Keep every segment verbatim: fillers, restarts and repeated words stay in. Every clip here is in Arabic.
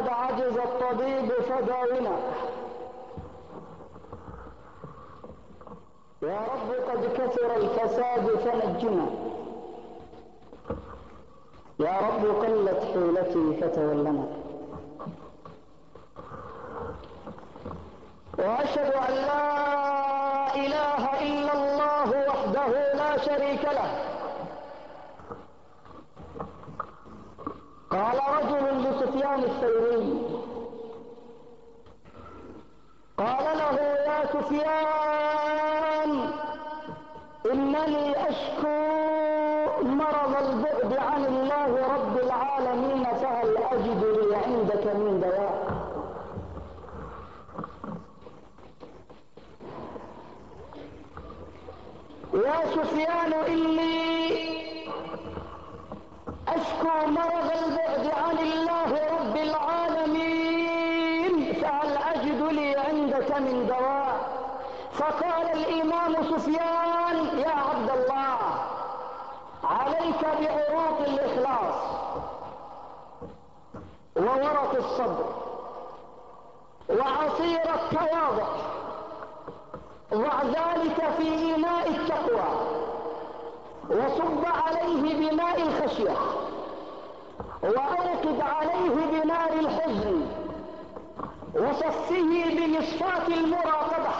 قد عجز الطبيب فداونا. يا رب قد كثر الفساد فنجنا. يا رب قلت حيلتي فتولنا. وأشهد أن لا إله إلا الله وحده لا شريك له. قال رجل لسفيان الثوري، قال له: يا سفيان، إنني أشكو مرض البعد عن الله رب العالمين، فهل أجد لي عندك من دواء؟ يا سفيان، إني أشكو مرض البعد عن الله رب العالمين، فهل أجد لي عندك من دواء؟ فقال الإمام سفيان: يا عبد الله، عليك بعروق الإخلاص وورق الصبر وعصير التواضع، ضع ذلك في إناء التقوى وصب عليه بماء الخشية وأوقد عليه بنار الحزن وصفه بمصفاة المراقبة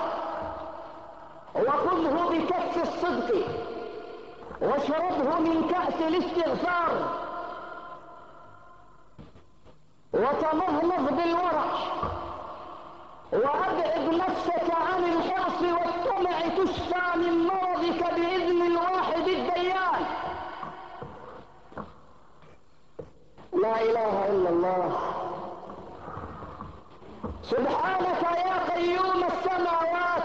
وخذه بكف الصدق واشربه من كأس الاستغفار وتمضمض بالورع وأبعد نفسك عن الحرص والطمع، تشفى من مرضك بإذن الواحد الديان. لا إله إلا الله. سبحانك يا قيوم السماوات،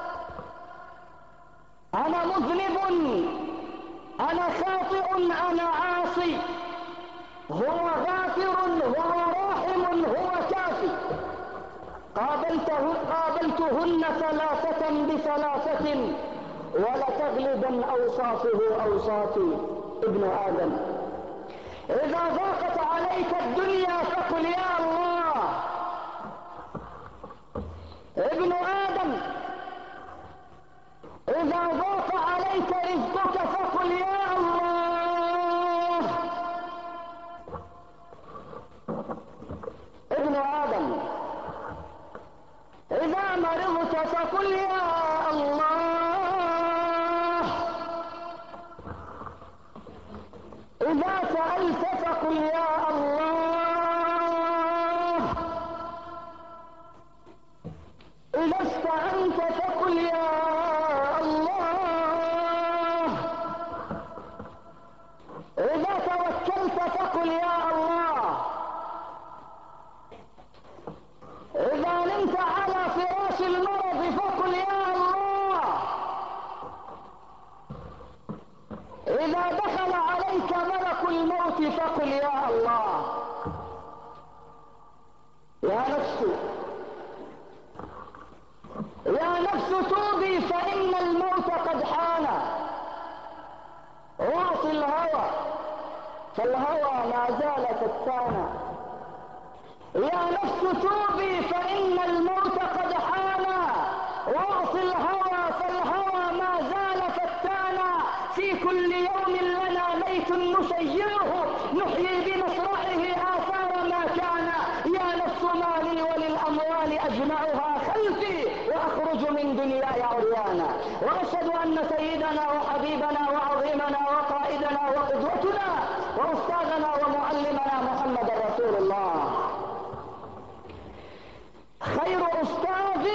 أنا مذنب، أنا خاطئ، أنا عاصي. هو غافر، هو راحم، هو كافي. قابلته قابلتهن ثلاثة بثلاثة ولتغلبن أوصافه أوصافي. ابن آدم، إذا ضاقت عليك الدنيا فقل يا الله. ابن آدم، إذا ضاق عليك رزقك فقل يا الله. ابن آدم، إذا مرضت فقل يا الله. إذا سألت فقل يا الله. إذا استعنت فقل يا الله. إذا توكلت فقل يا الله. إذا نمت على فراش المرض فقل يا الله. إذا دخل عليك ملك الموت فقل يا الله. يا نفس يا نفس توبي فإن الموت قد حان. واعص الهوى فالهوى ما زال فتانا. يا نفس توبي فإن الموت قد حان. واعص الهوى فالهوى ما زال فتانا. في كل يوم لنا ميت نسيره، نحيي بمصرعه آثار ما كان. يا نفس مالي وللأموال أجمعها خلفي، وأخرج من دنياي عريانا. وأشهد أن سيدنا وحبيبنا وعظيمنا وقائدنا وقدوتنا وأستاذنا ومعلمنا محمد رسول الله، خير أستاذ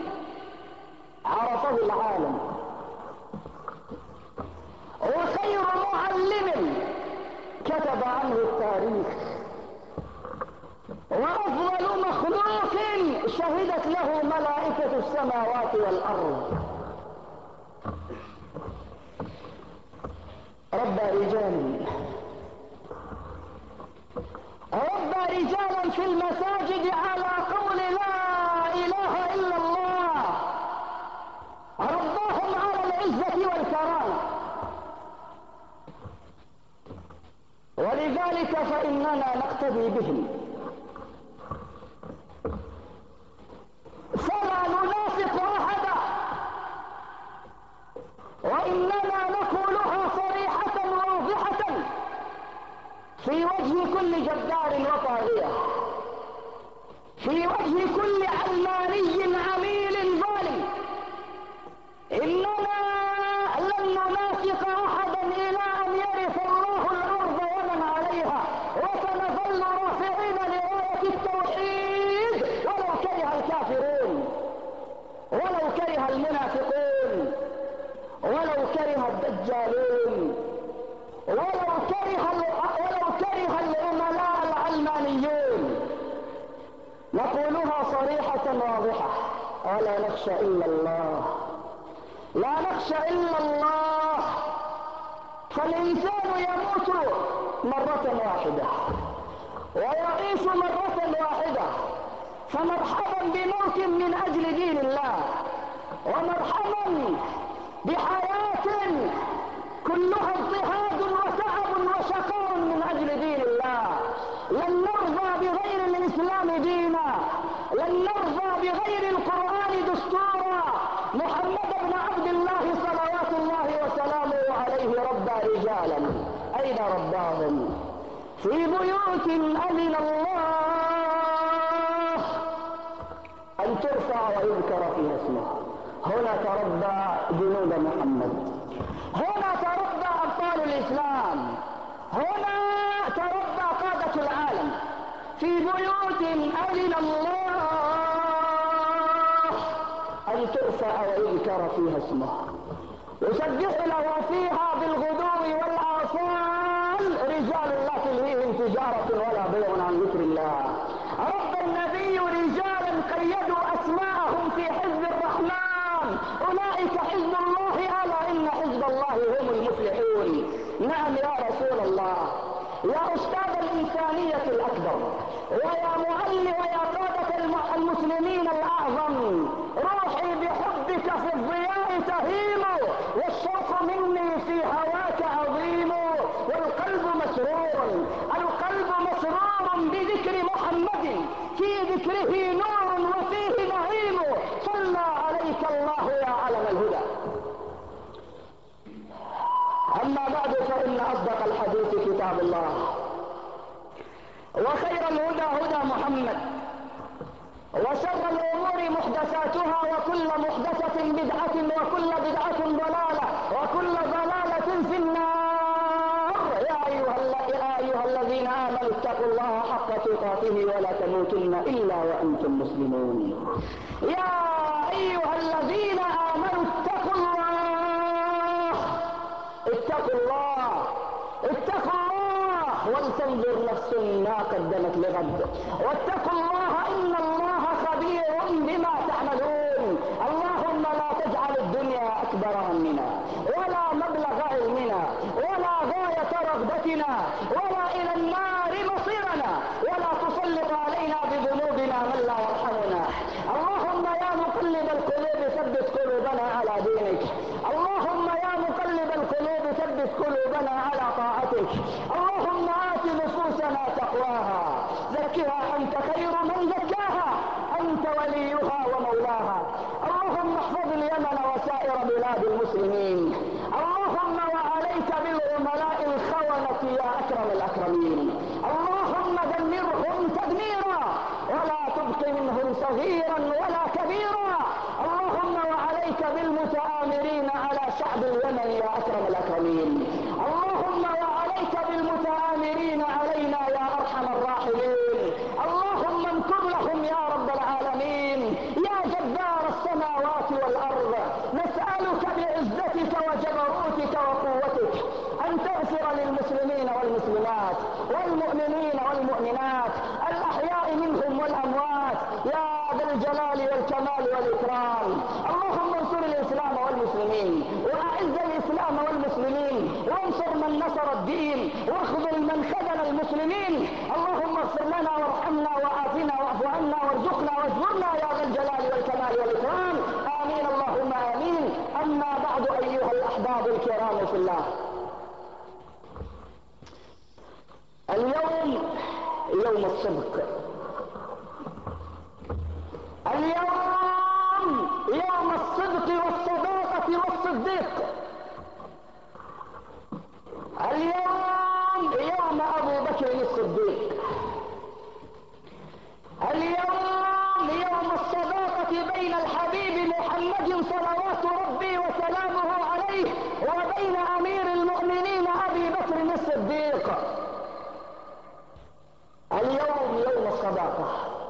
عرفه العالم، وخير معلم كتب عنه التاريخ، وأفضل مخلوق شهدت له ملائكة السماوات والأرض. ربى رجال ربى رجالا في المساجد على قول لا إله إلا الله، رباهم على العزة والكرامة. ولذلك فإننا نقتدي بهم. في وجه كل جبار وطاغية، في وجه كل علماني عميل ظالم. إننا لن ننافق أحدا إلى أن يرث الله الأرض ومن عليها، وسنظل رافعين لراية التوحيد ولو كره الكافرون، ولو كره المنافقون، ولو كره الدجالون، ولو كره ولو كره العملاء العلمانيون. نقولها صريحة واضحة: ولا نخشى إلا الله، لا نخشى إلا الله. فالإنسان يموت مرة واحدة ويعيش مرة واحدة، فمرحبا بموت من أجل دين الله، ومرحبا بحياة كلها اضطهاد وتعب وشقاء من أجل دين الله. لن نرضى بغير الإسلام دينا، لن نرضى بغير القرآن دستورا. محمد بن عبد الله صلوات الله وسلامه عليه ربى رجالا، أين رباهم؟ في بيوت أذن الله أن ترفع ويذكر فيها اسمه. هنا تربى جنود محمد، هنا تربى أبطال الإسلام، هنا تربى قادة العالم، في بيوت أذن الله أن ترفع ويذكر فيها اسمه، يسبح له فيها بالغدو والآصال رجال لا تلهيهم تجارة ولا بيع عن ذكر الله. رب النبي رجالا قيدوا أسماءهم في حزب الرحمن، أولئك حزب الله، ألا إن حزب الله هم المفلحون. نعم يا رسول الله، يا أستاذ الإنسانية الأكبر، ويا معلم ويا قادة المسلمين الأعظم، روحي بحبك في الضياء تهيم، والشوق مني في هواك عظيم، والقلب مسرور، القلب مسرور بذكر محمد، في ذكره نور وفيه نعيم. صلى عليك الله يا علم الهدى. أما بعد، فإن أصدق الحديث كتاب الله، وخير الهدى هدى محمد، وشر الأمور محدثاتها، وكل محدثة بدعة، وكل بدعة ضلالة، وكل ضلالة في النار. يا أيها, يا أيها الذين آمنوا اتقوا الله حق تقاته ولا تموتن إلا وأنتم مسلمون. يا أيها الذين آمنوا اتقوا الله، اتقوا الله، اتقوا الله، ولتنظر نفس ما قدمت لغد، واتقوا الله إن الله خبير بما تعملون. اللهم لا تجعل الدنيا أكبر همنا، ولا مبلغ علمنا، ولا غاية رغبتنا، ولا إلى النار مصيرنا، ولا تسلط علينا بذنوبنا من لا يرحمنا. اللهم يا مقلب القلوب ثبت قلوبنا على دينك، اللهم يا مقلب القلوب ثبت قلوبنا على طاعتك. اللهم آت نفوسنا تقواها، زكها أنت خير من زكاها، أنت وليها ومولاها. اللهم احفظ اليمن وسائر بلاد المسلمين. اللهم وعليك بالعملاء الخونة يا أكرم الأكرمين. اللهم دمرهم تدميرا، ولا تبق منهم صغيرا ولا كبيرا. اللهم وعليك بالمتآمرين على شعب اليمن يا أكرم الأكرمين. اللهم وعليك بالمتآمرين علينا يا أرحم الراحمين. اللهم امكر لهم يا رب العالمين. يا جبار السماوات والأرض، نسألك بعزتك وجبروتك وقوتك أن تغفر للمسلمين والمسلمات والمؤمنين والمؤمنات الأحياء منهم والأموات يا ذا الجلال والكمال والإكرام. اللهم انصر الإسلام والمسلمين، وأعز الإسلام والمسلمين، وانصر من نصر الدين، واخذل من خذل المسلمين. اللهم اغفر لنا وارحمنا وعافنا واعف عنا وارزقنا واجبرنا يا ذا الجلال والكمال والإكرام. آمين اللهم آمين. أما بعد، أيها الأحباب الكرام في الله، اليوم يوم الصدق، اليوم يوم الصدق والصداقة والصديق، اليوم يوم أبو بكر الصديق. اليوم يوم الصداقة بين الحبيب محمد صلوات ربي وسلامه عليه وبين أمير المؤمنين أبي بكر الصديق. اليوم يوم الصداقة.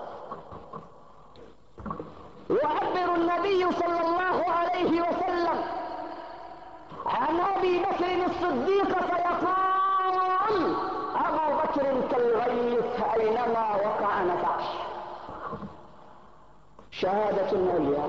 يعبر النبي صلى الله عليه وسلم عن أبي بكر الصديق فيقول: أبو بكر كالغيث أينما وقع نفعه. شهادة عليا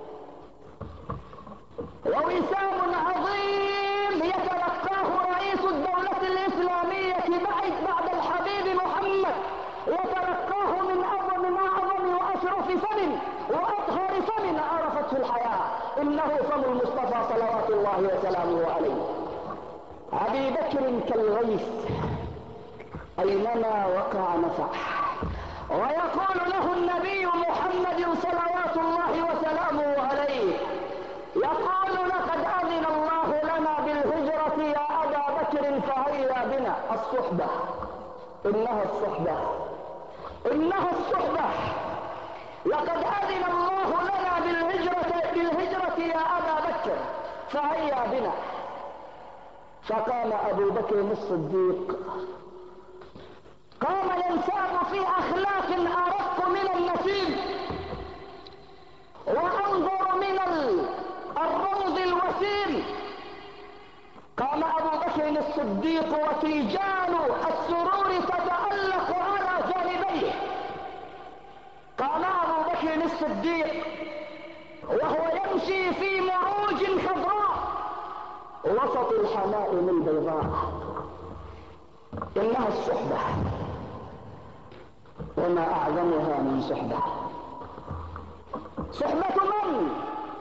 ووسام عظيم يتلقاه رئيس الدولة الإسلامية بعد بعد الحبيب محمد، يتلقاه من أعظم من أعظم وأشرف فم وأطهر فم عرفته الحياة، إنه فم المصطفى صلوات الله وسلامه عليه. أبي بكر كالغيث أينما وقع نفعه. ويقول له النبي محمد صلوات الله وسلامه عليه، يقول: لقد أذن الله لنا بالهجرة يا أبا بكر فهيا بنا. الصحبة، إنها الصحبة، إنها الصحبة. لقد أذن الله لنا بالهجرة بالهجرة يا أبا بكر فهيا بنا. فقام أبو بكر الصديق، قام ينساب في أخلاق أرق من النسيم وأنظر من الروض الوسيم. قام أبو بكر الصديق وتيجان السرور تتألق على جانبيه. قام أبو بكر الصديق وهو يمشي في معوج خضراء وسط الحمائم البيضاء. إنها الصحبة، وما أعظمها من صحبة. صحبة من؟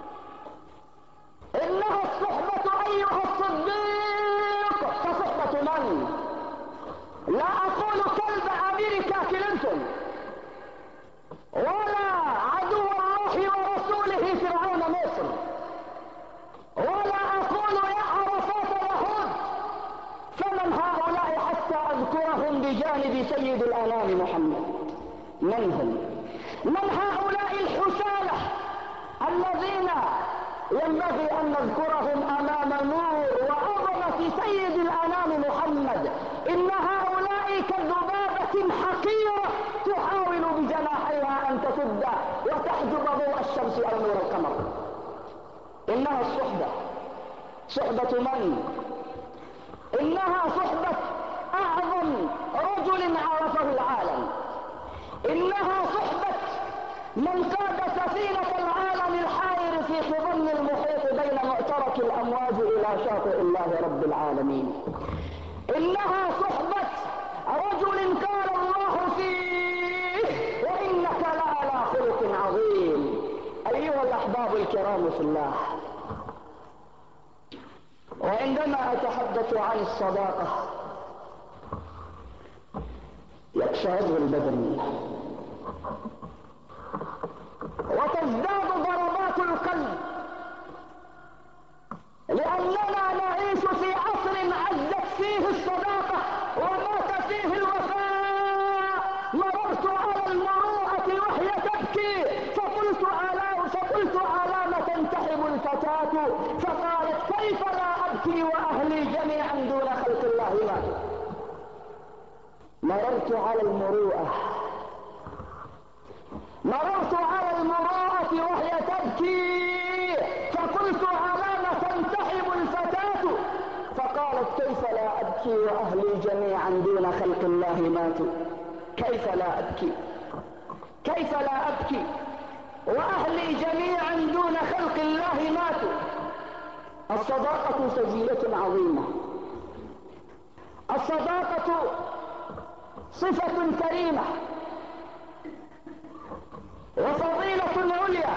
إنها الصحبة أيها الصديق. فصحبة من؟ لا أقول كلب أمريكا كلينتون، ولا عدو الله ورسوله فرعون مصر، ولا أقول يا عرفات يهود. فمن هؤلاء حتى أذكرهم بجانب سيد الأنام محمد؟ من هم؟ من هؤلاء الحسالة الذين ينبغي أن نذكرهم أمام نور وعظمة سيد الأنام محمد؟ إن هؤلاء كذبابة حقيرة تحاول بجناحيها أن تسد وتحجب ضوء الشمس أو نور القمر. إنها الصحبة. صحبة من؟ إنها صحبة أعظم رجل عرفه العالم. إنها صحبة من قاد سفينة العالم الحائر في خضم المحيط بين معترك الأمواج إلى شاطئ الله رب العالمين. إنها صحبة رجل قال الله فيه: وإنك لعلى خلق عظيم. أيها الأحباب الكرام في الله، وعندما أتحدث عن الصداقة يقشعر البدن وتزداد ضربات القلب، لأننا نعيش في عصر عزت فيه الصداقة ومات فيه الوفاء. مررت على المروءة وهي تبكي فقلت على فقلت على ما تنتحب الفتاة؟ فقالت: كيف لا أبكي وأهلي جميعا دون خلق الله ماتوا. مررت على المروءة مررت على المروءة وهي تبكي فقلت على ما تنتحب الفتاة؟ فقالت: كيف لا أبكي وأهلي جميعا دون خلق الله ماتوا. كيف لا أبكي كيف لا أبكي وأهلي جميعا دون خلق الله ماتوا. الصداقة سجية عظيمة. الصداقة صفة كريمة وفضيلة عليا.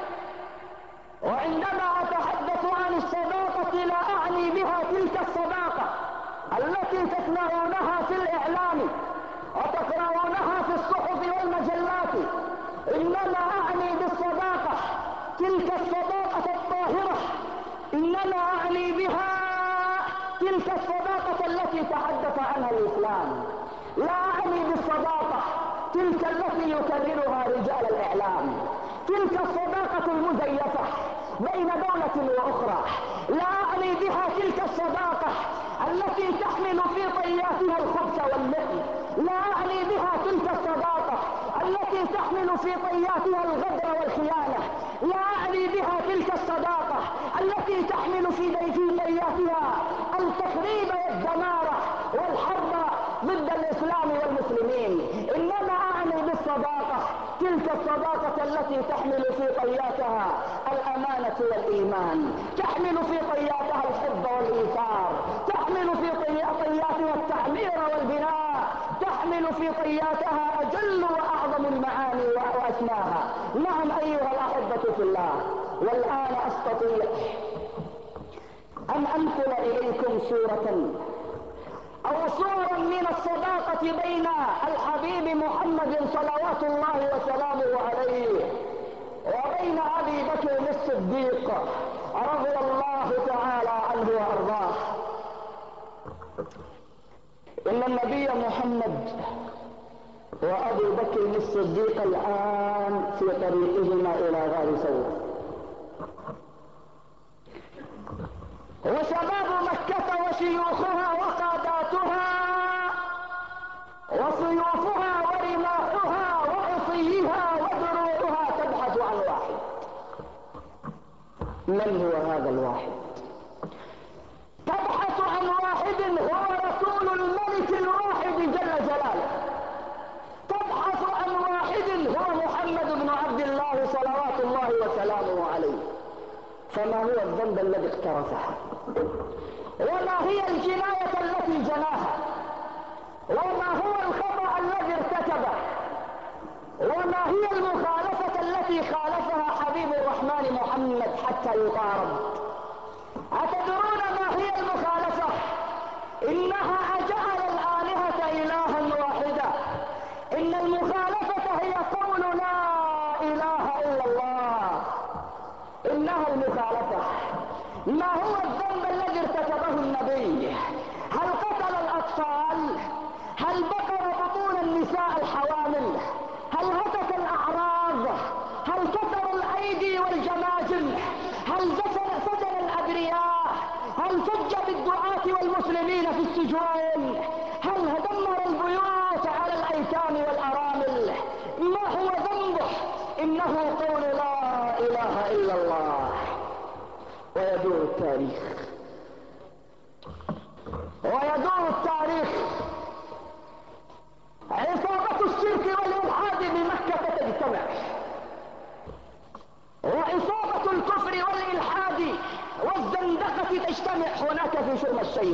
وعندما أتحدث عن الصداقة لا أعني بها تلك الصداقة التي تسمعونها في الإعلام وتقرؤونها في الصحف والمجلات، إنما أعني بالصداقة تلك الصداقة الطاهرة. إنما أعني بها تلك الصداقة التي تحدث عنها الإسلام. لا أعني بالصداقة تلك التي يكررها رجال الإعلام، تلك الصداقة المزيفة بين دولة وأخرى. لا أعني بها تلك الصداقة التي تحمل في طياتها الخبث واللئم. لا أعني بها تلك الصداقة التي تحمل في طياتها الغدر والخيانة. لا أعني بها تلك الصداقة التي تحمل في طياتها التخريب والدمار والحرب ضد الإسلام والمسلمين. إنما أعني بالصداقة تلك الصداقة التي تحمل في طياتها الأمانة والإيمان، تحمل في طياتها الحب والإيثار، تحمل في طياتها التعمير والبناء، تحمل في طياتها أجل وأعظم المعاني وأسماها. نعم أيها الأحبة في الله. والآن أستطيع أن أنقل إليكم صورة أو صورا من الصداقة بين الحبيب محمد صلوات الله وسلامه عليه وبين أبي بكر الصديق رضي الله تعالى عنه وأرضاه. إن النبي محمد وأبي بكر الصديق الآن في طريقهما إلى غار ثور، وشباب مكة وشيوخها وقاداتها وسيوفها ورماحها وعصيها ودروعها تبحث عن واحد. من هو هذا الواحد؟ تبحث عن واحد هو رسول الملك الواحد جل جلاله. تبحث عن واحد هو محمد بن عبد الله صلوات الله وسلامه عليه. فما هو الذنب الذي اقترفه؟ وما هي الجناية التي جناها؟ وما هو الخطأ الذي ارتكبه؟ وما هي المخالفة التي خالفها حبيب الرحمن محمد حتى يطارد؟ أتدرون ما هي المخالفة؟ إنها أجعل الآلهة إلها واحدا. إن المخالفة هي قول لا إله إلا الله. إنها المخالفة. ما هو الذنب الذي ارتكبه النبي؟ هل قتل الأطفال؟ هل بقر بطون النساء الحوامل؟ هل هتك الأعراض؟ هل كسر الأيدي والجماجم؟ هل سجن الأبرياء؟ هل فج بالدعاة والمسلمين في السجون؟ هل دمر البيوت على الأيتام والأرامل؟ ما هو ذنبه؟ إنه قول لا إله إلا الله. ويدور التاريخ ويدور التاريخ عصابة الشرك والإلحاد بمكة تجتمع، وعصابة الكفر والإلحاد والزندقة تجتمع هناك في شرم الشيخ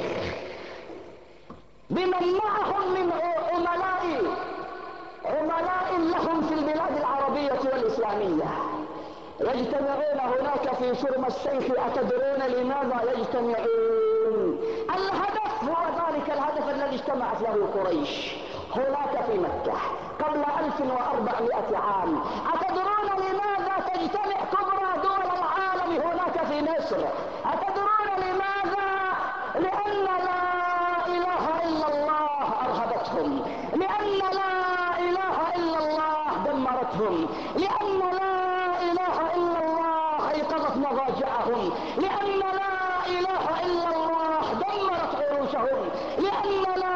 بمن معهم من عملاء عملاء لهم في البلاد العربية والإسلامية. يجتمعون هناك في شرم الشيخ. أتدرون لماذا يجتمعون؟ الهدف هو ذلك الهدف الذي اجتمعت له قريش هناك في مكة قبل ألف وأربعمائة عام. أتدرون لماذا تجتمع كبرى دول العالم هناك في مصر؟ أتدرون لماذا؟ لأن لا إله إلا الله أرهبتهم، لأن لا إله إلا الله دمرتهم، لأن لا إله إلا الله أيقظت مضاجعهم، لأن لا إله إلا الله دمرت عروشهم، لأن لا